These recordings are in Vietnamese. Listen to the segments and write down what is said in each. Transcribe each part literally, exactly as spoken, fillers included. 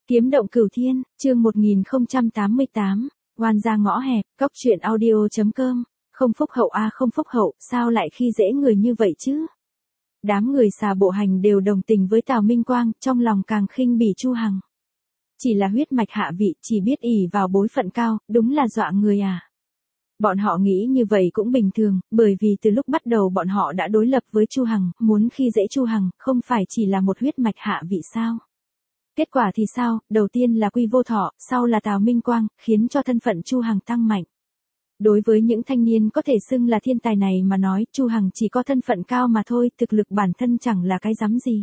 Kiếm động cửu thiên, chương một nghìn không trăm tám mươi tám, oan ra ngõ hẹp, góc truyện audio.com, không phúc hậu a à không phúc hậu, sao lại khi dễ người như vậy chứ? Đám người xà bộ hành đều đồng tình với Tào Minh Quang, trong lòng càng khinh bỉ Chu Hằng. Chỉ là huyết mạch hạ vị, chỉ biết ỷ vào bối phận cao, đúng là dọa người à. Bọn họ nghĩ như vậy cũng bình thường, bởi vì từ lúc bắt đầu bọn họ đã đối lập với Chu Hằng, muốn khi dễ Chu Hằng, không phải chỉ là một huyết mạch hạ vị sao? Kết quả thì sao, đầu tiên là Quy Vô Thọ, sau là Tào Minh Quang, khiến cho thân phận Chu Hằng tăng mạnh. Đối với những thanh niên có thể xưng là thiên tài này mà nói, Chu Hằng chỉ có thân phận cao mà thôi, thực lực bản thân chẳng là cái rắm gì.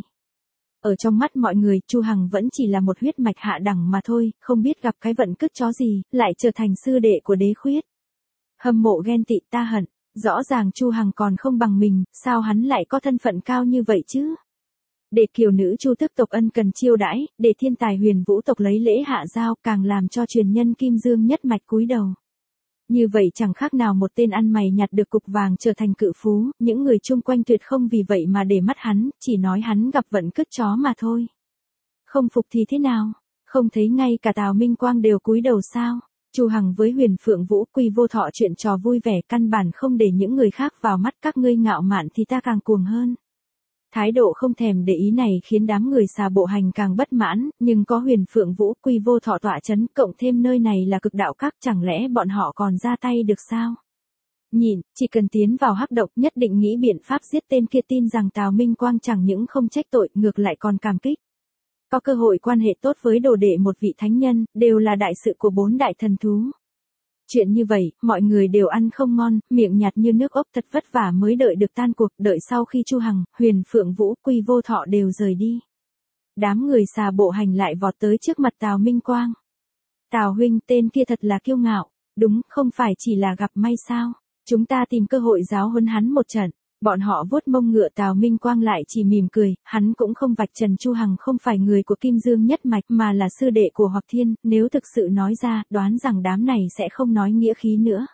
Ở trong mắt mọi người, Chu Hằng vẫn chỉ là một huyết mạch hạ đẳng mà thôi, không biết gặp cái vận cứt chó gì, lại trở thành sư đệ của Đế Khuyết. Hâm mộ ghen tị ta hận, rõ ràng Chu Hằng còn không bằng mình, sao hắn lại có thân phận cao như vậy chứ? Để kiều nữ Chu tức tộc ân cần chiêu đãi, để thiên tài Huyền Vũ tộc lấy lễ hạ giao, càng làm cho truyền nhân Kim Dương nhất mạch cúi đầu. Như vậy chẳng khác nào một tên ăn mày nhặt được cục vàng trở thành cự phú, những người chung quanh tuyệt không vì vậy mà để mắt hắn, chỉ nói hắn gặp vận cứt chó mà thôi. Không phục thì thế nào? Không thấy ngay cả Tào Minh Quang đều cúi đầu sao? Chu Hằng với Huyền Phượng Vũ, Quy Vô Thọ chuyện trò vui vẻ, căn bản không để những người khác vào mắt, các ngươi ngạo mạn thì ta càng cuồng hơn. Thái độ không thèm để ý này khiến đám người xà bộ hành càng bất mãn, nhưng có Huyền Phượng Vũ, Quy Vô Thọ tọa chấn, cộng thêm nơi này là cực đạo các, chẳng lẽ bọn họ còn ra tay được sao? Nhìn, chỉ cần tiến vào hắc động nhất định nghĩ biện pháp giết tên kia, tin rằng Tào Minh Quang chẳng những không trách tội, ngược lại còn cảm kích. Có cơ hội quan hệ tốt với đồ đệ một vị thánh nhân, đều là đại sự của bốn đại thần thú. Chuyện như vậy, mọi người đều ăn không ngon, miệng nhạt như nước ốc, thật vất vả mới đợi được tan cuộc, đợi sau khi Chu Hằng, Huyền Phượng Vũ, Quy Vô Thọ đều rời đi. Đám người xà bộ hành lại vọt tới trước mặt Tào Minh Quang. Tào huynh, tên kia thật là kiêu ngạo, đúng, không phải chỉ là gặp may sao, chúng ta tìm cơ hội giáo huấn hắn một trận. Bọn họ vuốt mông ngựa, Tào Minh Quang lại chỉ mỉm cười, hắn cũng không vạch trần Chu Hằng không phải người của Kim Dương nhất mạch mà là sư đệ của Hoặc Thiên, nếu thực sự nói ra, đoán rằng đám này sẽ không nói nghĩa khí nữa.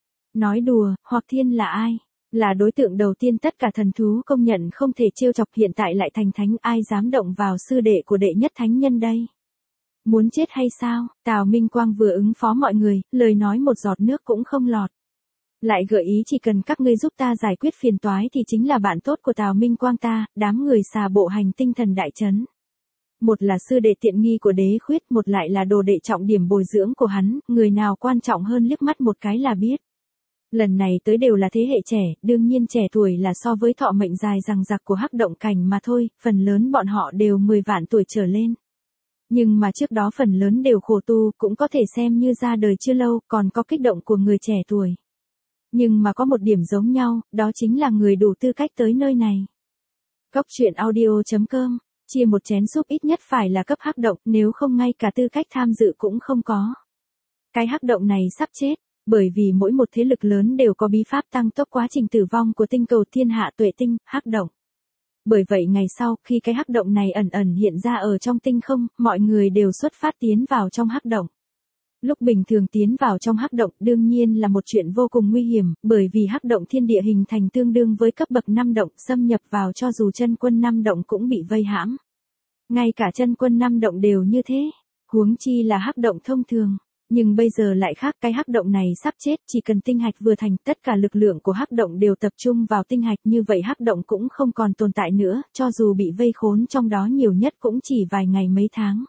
Nói đùa, Hoặc Thiên là ai? Là đối tượng đầu tiên tất cả thần thú công nhận không thể trêu chọc, hiện tại lại thành thánh, ai dám động vào sư đệ của đệ nhất thánh nhân đây? Muốn chết hay sao? Tào Minh Quang vừa ứng phó mọi người, lời nói một giọt nước cũng không lọt. Lại gợi ý chỉ cần các ngươi giúp ta giải quyết phiền toái thì chính là bạn tốt của Tào Minh Quang ta, đám người xà bộ hành tinh thần đại chấn. Một là sư đệ tiện nghi của Đế Khuyết, một lại là đồ đệ trọng điểm bồi dưỡng của hắn, người nào quan trọng hơn liếc mắt một cái là biết. Lần này tới đều là thế hệ trẻ, đương nhiên trẻ tuổi là so với thọ mệnh dài rằng giặc của hắc động cảnh mà thôi, phần lớn bọn họ đều mười vạn tuổi trở lên. Nhưng mà trước đó phần lớn đều khổ tu, cũng có thể xem như ra đời chưa lâu, còn có kích động của người trẻ tuổi. Nhưng mà có một điểm giống nhau, đó chính là người đủ tư cách tới nơi này. Góc truyện audio.com, chia một chén súp ít nhất phải là cấp hắc động, nếu không ngay cả tư cách tham dự cũng không có. Cái hắc động này sắp chết, bởi vì mỗi một thế lực lớn đều có bí pháp tăng tốc quá trình tử vong của tinh cầu thiên hạ tuệ tinh, hắc động. Bởi vậy ngày sau, khi cái hắc động này ẩn ẩn hiện ra ở trong tinh không, mọi người đều xuất phát tiến vào trong hắc động. Lúc bình thường tiến vào trong hắc động đương nhiên là một chuyện vô cùng nguy hiểm, bởi vì hắc động thiên địa hình thành tương đương với cấp bậc năm động, xâm nhập vào cho dù chân quân năm động cũng bị vây hãm. Ngay cả chân quân năm động đều như thế, huống chi là hắc động thông thường. Nhưng bây giờ lại khác, cái hắc động này sắp chết, chỉ cần tinh hạch vừa thành, tất cả lực lượng của hắc động đều tập trung vào tinh hạch, như vậy hắc động cũng không còn tồn tại nữa, cho dù bị vây khốn trong đó nhiều nhất cũng chỉ vài ngày mấy tháng.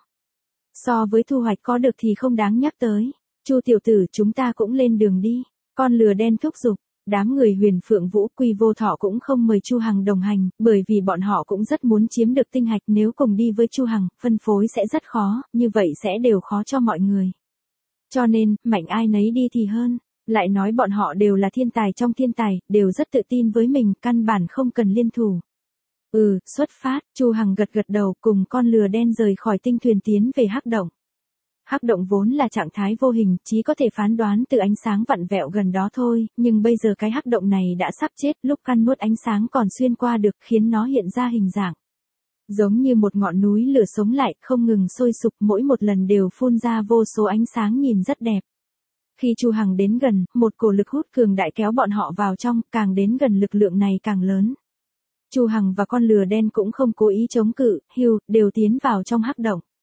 So với thu hoạch có được thì không đáng nhắc tới. Chu tiểu tử, chúng ta cũng lên đường đi. Con lừa đen thúc giục. Đám người Huyền Phượng Vũ, Quy Vô Thọ cũng không mời Chu Hằng đồng hành, bởi vì bọn họ cũng rất muốn chiếm được tinh hạch, nếu cùng đi với Chu Hằng, phân phối sẽ rất khó, như vậy sẽ đều khó cho mọi người. Cho nên, mạnh ai nấy đi thì hơn. Lại nói bọn họ đều là thiên tài trong thiên tài, đều rất tự tin với mình, căn bản không cần liên thủ. Ừ, xuất phát, Chu Hằng gật gật đầu, cùng con lừa đen rời khỏi tinh thuyền tiến về hắc động. Hắc động vốn là trạng thái vô hình, chỉ có thể phán đoán từ ánh sáng vặn vẹo gần đó thôi, nhưng bây giờ cái hắc động này đã sắp chết, lúc căn nuốt ánh sáng còn xuyên qua được, khiến nó hiện ra hình dạng. Giống như một ngọn núi lửa sống lại, không ngừng sôi sục, mỗi một lần đều phun ra vô số ánh sáng nhìn rất đẹp. Khi Chu Hằng đến gần, một cổ lực hút cường đại kéo bọn họ vào trong, càng đến gần lực lượng này càng lớn. Chu Hằng và con lừa đen cũng không cố ý chống cự, hưu, đều tiến vào trong hắc động.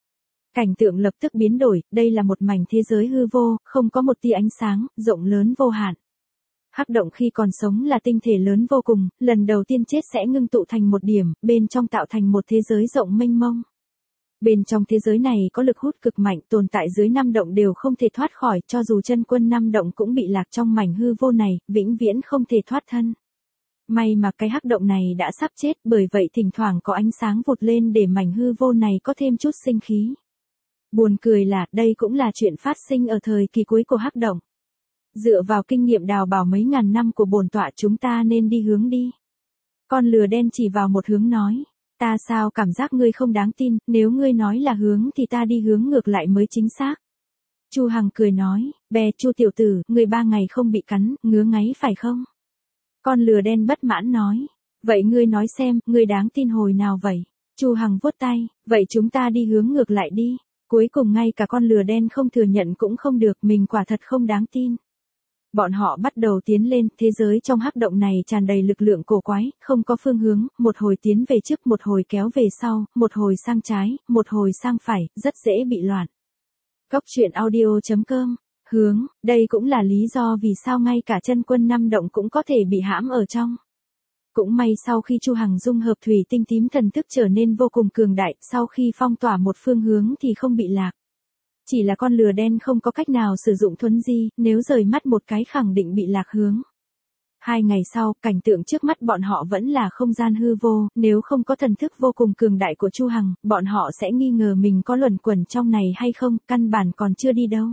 Cảnh tượng lập tức biến đổi, đây là một mảnh thế giới hư vô, không có một tia ánh sáng, rộng lớn vô hạn. Hắc động khi còn sống là tinh thể lớn vô cùng, lần đầu tiên chết sẽ ngưng tụ thành một điểm, bên trong tạo thành một thế giới rộng mênh mông. Bên trong thế giới này có lực hút cực mạnh, tồn tại dưới năm động đều không thể thoát khỏi, cho dù chân quân năm động cũng bị lạc trong mảnh hư vô này, vĩnh viễn không thể thoát thân. May mà cái hắc động này đã sắp chết, bởi vậy thỉnh thoảng có ánh sáng vụt lên để mảnh hư vô này có thêm chút sinh khí. Buồn cười là, đây cũng là chuyện phát sinh ở thời kỳ cuối của hắc động. Dựa vào kinh nghiệm đào bảo mấy ngàn năm của bổn tọa chúng ta nên đi hướng đi. Con lừa đen chỉ vào một hướng nói. Ta sao cảm giác ngươi không đáng tin, nếu ngươi nói là hướng thì ta đi hướng ngược lại mới chính xác. Chu Hằng cười nói, bè Chu tiểu tử, ngươi ba ngày không bị cắn, ngứa ngáy phải không? Con lừa đen bất mãn nói, vậy ngươi nói xem, ngươi đáng tin hồi nào vậy? Chu Hằng vuốt tay, vậy chúng ta đi hướng ngược lại đi. Cuối cùng ngay cả con lừa đen không thừa nhận cũng không được, mình quả thật không đáng tin. Bọn họ bắt đầu tiến lên, thế giới trong hắc động này tràn đầy lực lượng cổ quái, không có phương hướng, một hồi tiến về trước, một hồi kéo về sau, một hồi sang trái, một hồi sang phải, rất dễ bị loạn. Góc truyện audio chấm com, hướng, đây cũng là lý do vì sao ngay cả chân quân năm động cũng có thể bị hãm ở trong. Cũng may sau khi Chu Hằng dung hợp thủy tinh tím thần thức trở nên vô cùng cường đại, sau khi phong tỏa một phương hướng thì không bị lạc. Chỉ là con lừa đen không có cách nào sử dụng thuấn di, nếu rời mắt một cái khẳng định bị lạc hướng. Hai ngày sau, cảnh tượng trước mắt bọn họ vẫn là không gian hư vô, nếu không có thần thức vô cùng cường đại của Chu Hằng, bọn họ sẽ nghi ngờ mình có luẩn quẩn trong này hay không, căn bản còn chưa đi đâu.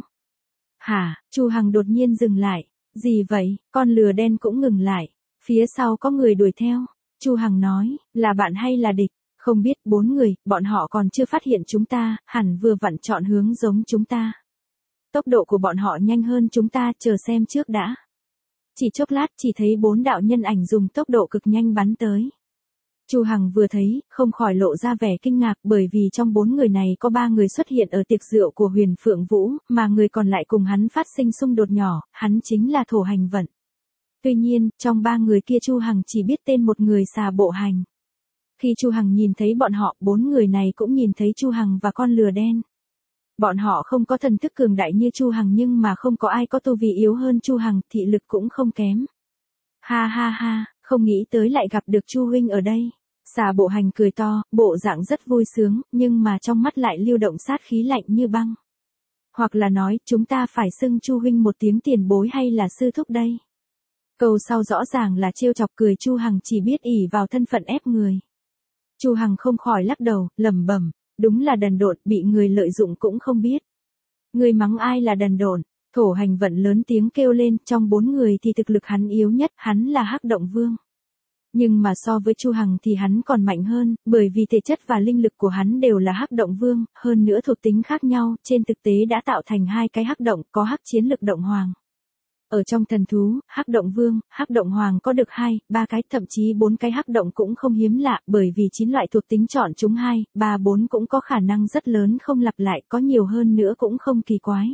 Hả, Chu Hằng đột nhiên dừng lại. Gì vậy, con lừa đen cũng ngừng lại. Phía sau có người đuổi theo. Chu Hằng nói, là bạn hay là địch? Không biết, bốn người, bọn họ còn chưa phát hiện chúng ta, hẳn vừa vặn chọn hướng giống chúng ta. Tốc độ của bọn họ nhanh hơn chúng ta, chờ xem trước đã. Chỉ chốc lát chỉ thấy bốn đạo nhân ảnh dùng tốc độ cực nhanh bắn tới. Chu Hằng vừa thấy, không khỏi lộ ra vẻ kinh ngạc, bởi vì trong bốn người này có ba người xuất hiện ở tiệc rượu của Huyền Phượng Vũ, mà người còn lại cùng hắn phát sinh xung đột nhỏ, hắn chính là Thổ Hành Vận. Tuy nhiên, trong ba người kia Chu Hằng chỉ biết tên một người Xà Bộ Hành. Khi Chu Hằng nhìn thấy bọn họ, bốn người này cũng nhìn thấy Chu Hằng và con lừa đen. Bọn họ không có thần thức cường đại như Chu Hằng nhưng mà không có ai có tu vi yếu hơn Chu Hằng, thị lực cũng không kém. Ha ha ha, không nghĩ tới lại gặp được Chu huynh ở đây. Xà Bộ Hành cười to, bộ dạng rất vui sướng, nhưng mà trong mắt lại lưu động sát khí lạnh như băng. Hoặc là nói, chúng ta phải xưng Chu huynh một tiếng tiền bối hay là sư thúc đây? Câu sau rõ ràng là trêu chọc, cười Chu Hằng chỉ biết ỷ vào thân phận ép người. Chu Hằng không khỏi lắc đầu, lẩm bẩm, đúng là đần độn, bị người lợi dụng cũng không biết. Người mắng ai là đần độn? Thổ Hành Vận lớn tiếng kêu lên, trong bốn người thì thực lực hắn yếu nhất, hắn là Hắc Động Vương. Nhưng mà so với Chu Hằng thì hắn còn mạnh hơn, bởi vì thể chất và linh lực của hắn đều là Hắc Động Vương, hơn nữa thuộc tính khác nhau, trên thực tế đã tạo thành hai cái hắc động, có hắc chiến lực động hoàng. Ở trong thần thú, Hắc Động Vương, Hắc Động Hoàng có được hai, ba cái, thậm chí bốn cái hắc động cũng không hiếm lạ, bởi vì chín loại thuộc tính chọn chúng hai, ba, bốn cũng có khả năng rất lớn không lặp lại, có nhiều hơn nữa cũng không kỳ quái.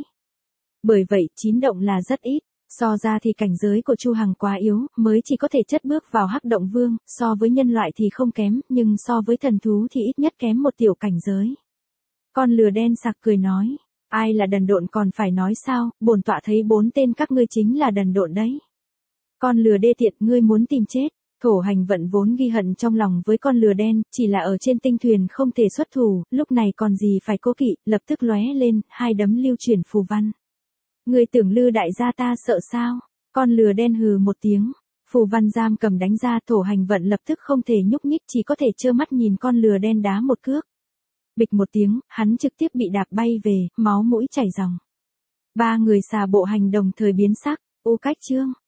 Bởi vậy, chín động là rất ít, so ra thì cảnh giới của Chu Hằng quá yếu, mới chỉ có thể chất bước vào Hắc Động Vương, so với nhân loại thì không kém, nhưng so với thần thú thì ít nhất kém một tiểu cảnh giới. Con lừa đen sặc cười nói. Ai là đần độn còn phải nói sao, bổn tọa thấy bốn tên các ngươi chính là đần độn đấy. Con lừa đê tiện, ngươi muốn tìm chết. Thổ Hành Vận vốn ghi hận trong lòng với con lừa đen, chỉ là ở trên tinh thuyền không thể xuất thủ, lúc này còn gì phải cố kỵ, lập tức lóe lên, hai đấm lưu chuyển phù văn. Ngươi tưởng Lư đại gia ta sợ sao? Con lừa đen hừ một tiếng, phù văn giam cầm đánh ra, Thổ Hành Vận lập tức không thể nhúc nhích, chỉ có thể trơ mắt nhìn con lừa đen đá một cước. Bịch một tiếng, hắn trực tiếp bị đạp bay về, máu mũi chảy ròng. Ba người Xà Bộ Hành đồng thời biến sắc, u cách chương.